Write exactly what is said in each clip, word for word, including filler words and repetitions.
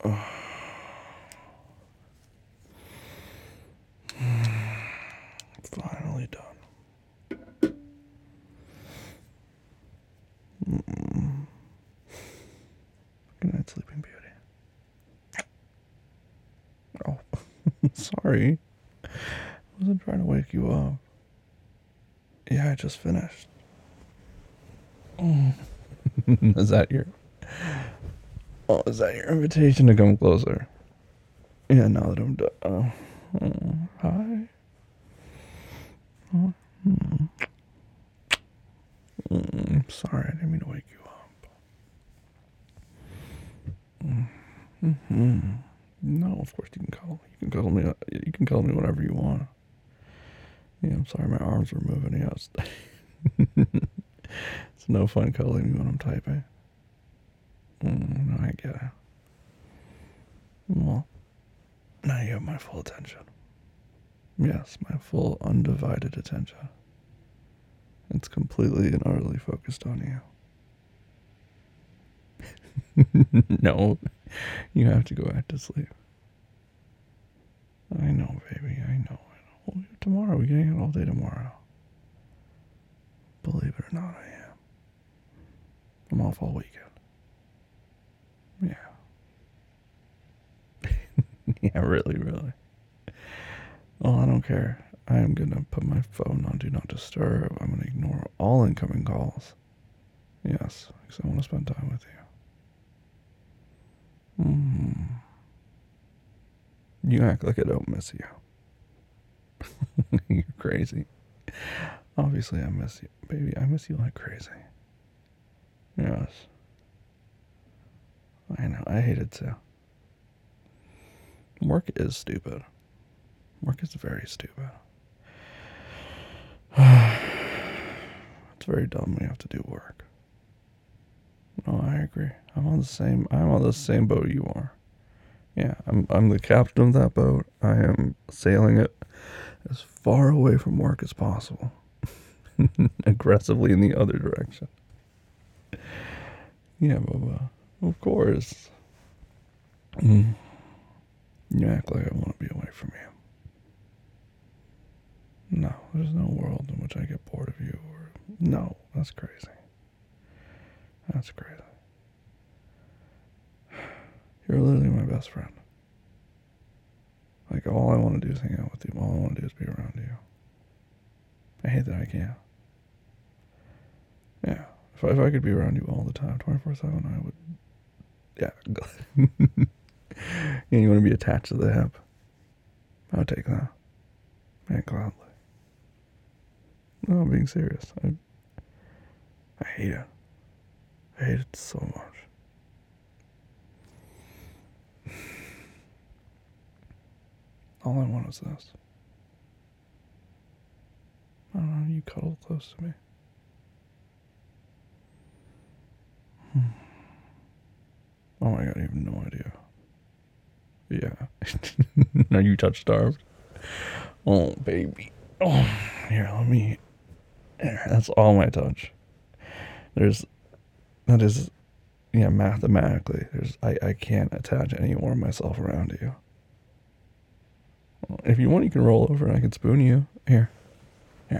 Finally done. Mm. Good night, Sleeping Beauty. Oh, sorry. I wasn't trying to wake you up. Yeah, I just finished. Mm. Is that your... Oh, is that your invitation to come closer? Yeah, now that I'm done. Oh, oh, hi. Oh, mm. Mm, sorry, I didn't mean to wake you up. Mm. Mm-hmm. No, of course you can cuddle. You can cuddle me. You can cuddle me whenever you want. Yeah, I'm sorry, my arms were moving. Yeah, it's, it's no fun cuddling me when I'm typing. Mm, no, I get it. Well, now you have my full attention. Yes, my full undivided attention. It's completely and utterly focused on you. No, you have to go back to sleep. I know, baby. I know. I know. Well, tomorrow, we can hang out all day tomorrow. Believe it or not, I am. I'm off all weekend. Yeah. Yeah, really, really. Well, I don't care. I am going to put my phone on Do Not Disturb. I'm going to ignore all incoming calls. Yes, because I want to spend time with you. Mm. You act like I don't miss you. You're crazy. Obviously, I miss you. Baby, I miss you like crazy. Yes. I know. I hate it too. Work is stupid. Work is very stupid. It's very dumb when you have to do work. No, I agree. I'm on the same. I'm on the same boat you are. Yeah, I'm. I'm the captain of that boat. I am sailing it as far away from work as possible. Aggressively in the other direction. Yeah, but uh, of course. Mm. You act like I want to be away from you. No, there's no world in which I get bored of you. Or no, that's crazy. That's crazy. You're literally my best friend. Like, all I want to do is hang out with you. All I want to do is be around you. I hate that I can't. Yeah. If I, if I could be around you all the time, twenty-four seven, I would. Yeah. And you want to be attached to the hip? I would take that. Yeah, gladly. No, I'm being serious. I, I hate it. I hate it so much. All I want is this. I don't know, you cuddle close to me. Hmm. Oh my god, you have no idea. Yeah. Are you touch starved? Oh, baby. Oh, here, let me. Here, that's all my touch. There's. That is. Yeah, mathematically, there's. I, I can't attach any more of myself around you. If you want, you can roll over and I can spoon you. Here. Here.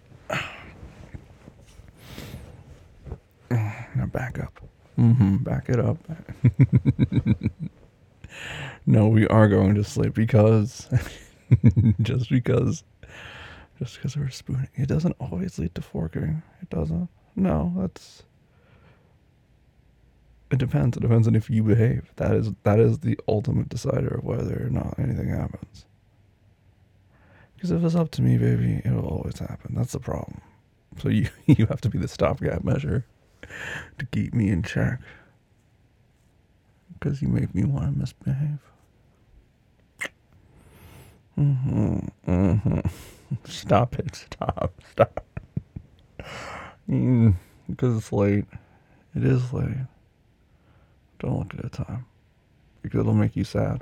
Now back up. Mm-hmm. Back it up. No, we are going to sleep because just because just because we're spooning. It doesn't always lead to forking. It doesn't. No, that's it depends. It depends on if you behave. That is that is the ultimate decider of whether or not anything happens. Because if it's up to me, baby, it'll always happen. That's the problem. So you you have to be the stopgap measure to keep me in check. Because you make me want to misbehave. Mm-hmm. Mm-hmm. Stop it. Stop. Stop. Mm, because it's late. It is late. Don't look at the time. Because it'll make you sad.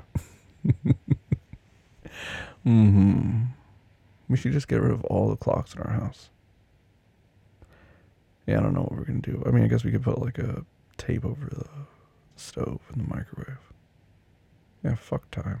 Mm-hmm. We should just get rid of all the clocks in our house. Yeah, I don't know what we're going to do. I mean, I guess we could put like a tape over the stove and the microwave. Yeah, fuck time.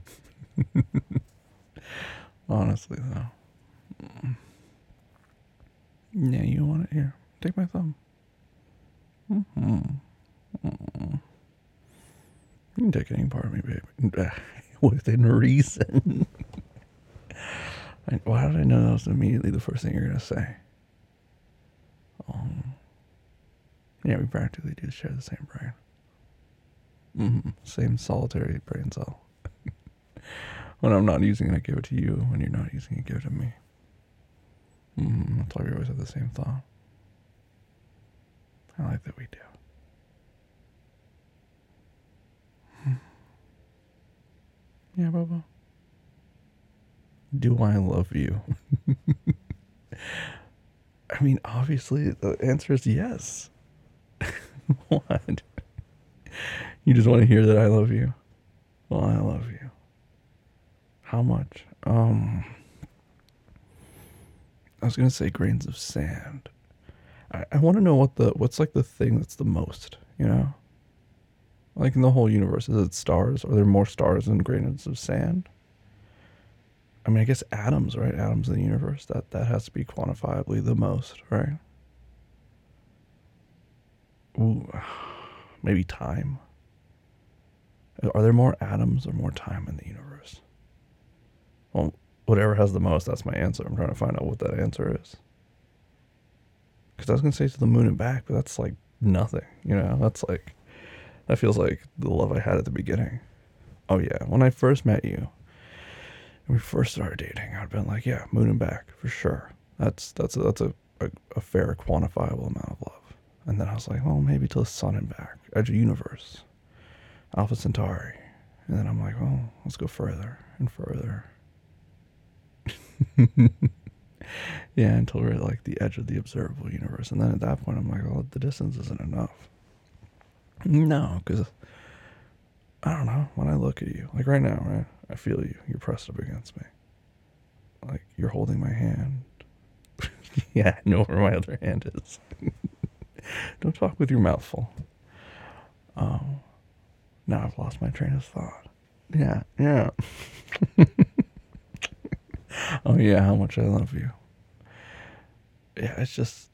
Honestly, though. Yeah, you want it? Here, take my thumb. Mm-hmm. Mm-hmm. You can take any part of me, baby. Within reason. I, well, how did I know that was immediately the first thing you're going to say? Um, yeah, we practically do share the same brain. Mm-hmm. Same solitary brain cell. When I'm not using it, I give it to you. When you're not using it, give it to me. Mm-hmm. That's why we always have the same thought. I like that we do. Yeah, Bobo. Do I love you? I mean, obviously, the answer is yes. What? You just want to hear that I love you? Well, I love you. How much? Um, I was gonna say grains of sand. I, I want to know what the what's like the thing that's the most. You know, like in the whole universe, is it stars? Are there more stars than grains of sand? I mean, I guess atoms, right? Atoms in the universe. That that has to be quantifiably the most, right? Ooh, maybe time. Are there more atoms or more time in the universe? Well, whatever has the most, that's my answer. I'm trying to find out what that answer is. Because I was going to say to the moon and back, but that's like nothing. You know, that's like, that feels like the love I had at the beginning. Oh, yeah. When I first met you, and we first started dating, I'd been like, yeah, moon and back for sure. That's that's a, that's a, a, a fair, quantifiable amount of love. And then I was like, well, maybe to the sun and back, edge of universe, Alpha Centauri. And then I'm like, well, let's go further and further. Yeah, until we're at like the edge of the observable universe. And then at that point, I'm like, well, the distance isn't enough. No, because I don't know. When I look at you, like right now, right? I feel you. You're pressed up against me. Like you're holding my hand. Yeah, I know where my other hand is. Don't talk with your mouth full. Oh, now I've lost my train of thought. Yeah, yeah. Oh, yeah, how much I love you. Yeah, it's just.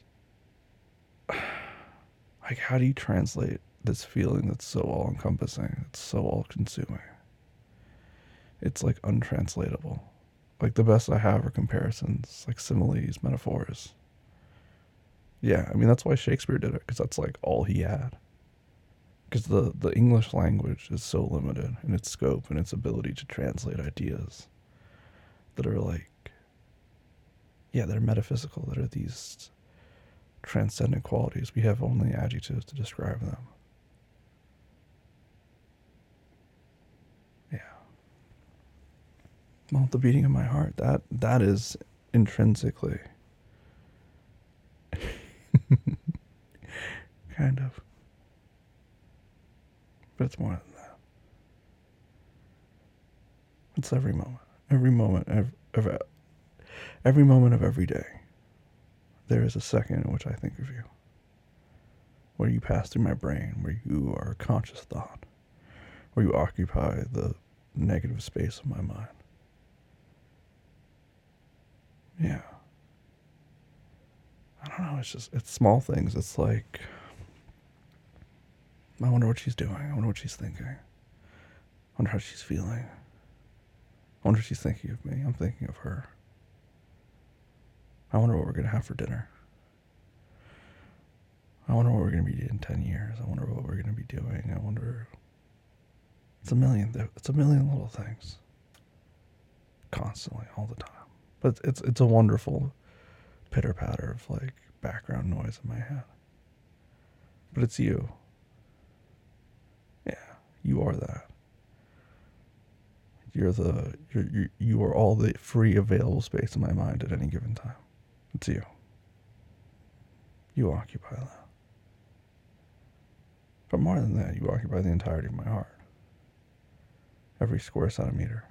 Like, how do you translate this feeling that's so all encompassing? It's so all consuming. It's like untranslatable. Like, the best I have are comparisons, like similes, metaphors. Yeah, I mean, that's why Shakespeare did it, because that's like all he had. Because the, the English language is so limited in its scope and its ability to translate ideas that are like, yeah, that are metaphysical, that are these transcendent qualities. We have only adjectives to describe them. Yeah. Well, the beating of my heart, that that is intrinsically kind of. But it's more than that. It's every moment. Every moment every, every, every moment of every day. There is a second in which I think of you. Where you pass through my brain, where you are a conscious thought, where you occupy the negative space of my mind. Yeah. I don't know, it's just, it's small things. It's like, I wonder what she's doing. I wonder what she's thinking. I wonder how she's feeling. I wonder if she's thinking of me. I'm thinking of her. I wonder what we're going to have for dinner. I wonder what we're going to be doing in ten years. I wonder what we're going to be doing. I wonder. It's a million, it's a million little things. Constantly, all the time. But it's, it's a wonderful pitter patter of like background noise in my head. But it's you. Yeah, you are that. You're the you're, you you are all the free available space in my mind at any given time. It's you. You occupy that. But more than that, you occupy the entirety of my heart. Every square centimeter.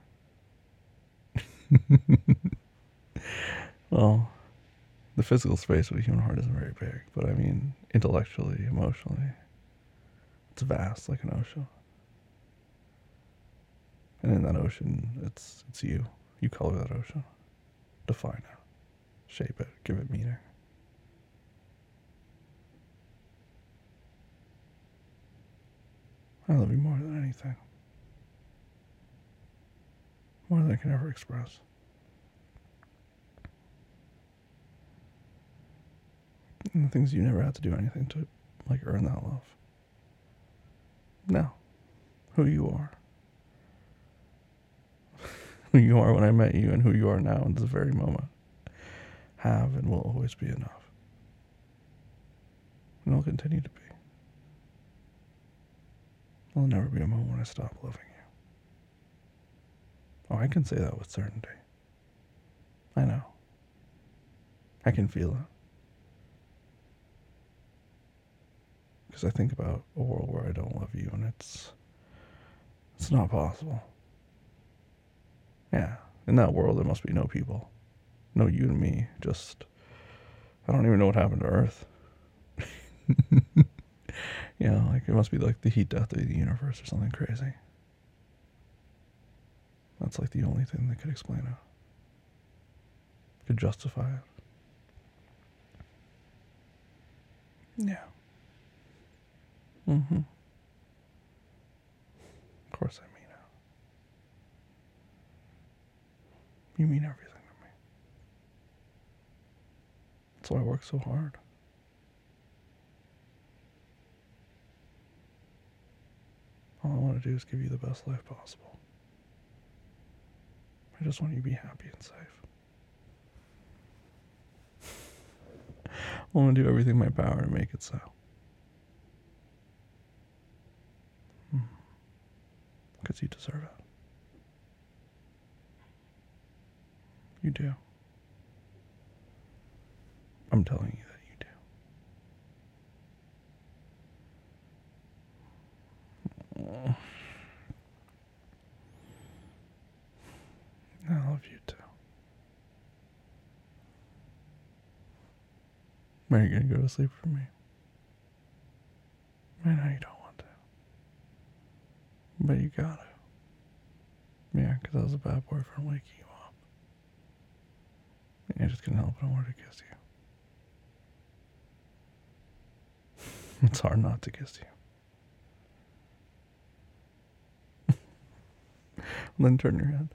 Well, the physical space of a human heart isn't very big, but I mean, intellectually, emotionally, it's vast like an ocean. And in that ocean, it's it's you. You color that ocean. Define it. Shape it. Give it meaning. I love you more than anything. More than I can ever express. And the things you never had to do anything to, like, earn that love. No. Who you are. Who you are when I met you and who you are now in this very moment have and will always be enough. And will continue to be. There'll never be a moment when I stop loving you. Oh, I can say that with certainty. I know. I can feel it. Because I think about a world where I don't love you and it's it's not possible. Yeah, in that world there must be no people. No you and me. Just, I don't even know what happened to Earth. You know, like it must be like the heat death of the universe or something crazy. That's like the only thing that could explain it. Could justify it. Yeah. Mm-hmm. Of course I mean it. You mean everything to me. That's why I work so hard. All I want to do is give you the best life possible. I just want you to be happy and safe. I want to do everything in my power to make it so. Because you deserve it. You do. I'm telling you that you do. I love you too. Are you going to go to sleep for me? I know you don't want to. But you gotta. Yeah, because I was a bad boyfriend waking you up. And I just couldn't help it. I wanted to kiss you. It's hard not to kiss you. Then turn your head.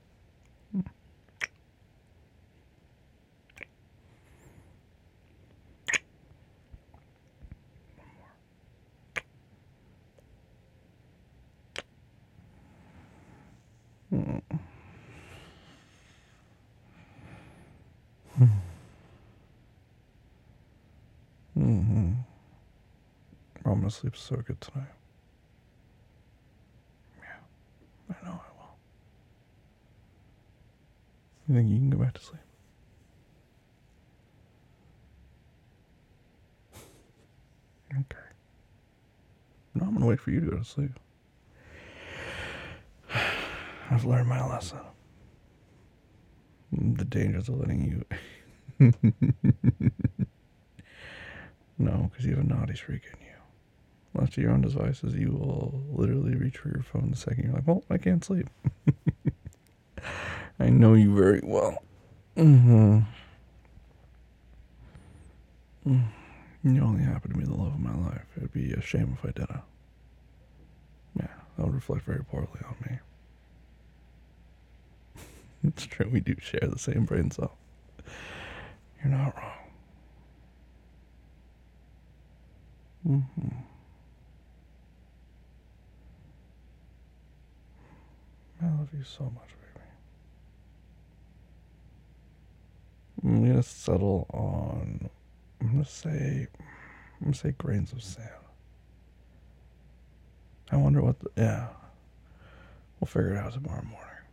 One more. Mm-hmm. I'm gonna sleep so good tonight. Yeah, I know I will. You think you can go back to sleep? Okay. No, I'm gonna wait for you to go to sleep. I've learned my lesson. The dangers of letting you. No, because you have a naughty streak in you. Left to your own devices, you will literally reach for your phone the second you're like, well, I can't sleep. I know you very well. Mm-hmm. Mm. You only happen to be the love of my life. It'd be a shame if I didn't. Yeah, that would reflect very poorly on me. It's true, we do share the same brain cell. You're not wrong. Mm-hmm. I love you so much, baby. I'm gonna settle on. I'm gonna say. I'm gonna say grains of sand. I wonder what. The, yeah. We'll figure it out tomorrow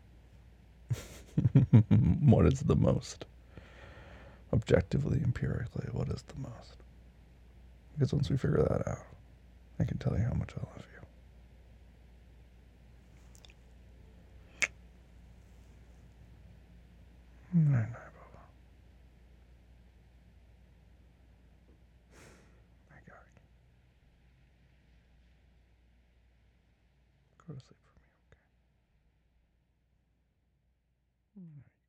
morning. What is the most? Objectively, empirically, what is the most? Because once we figure that out, I can tell you how much I love you. Night night, Bubba. I got you. Go to sleep for me, okay? All right.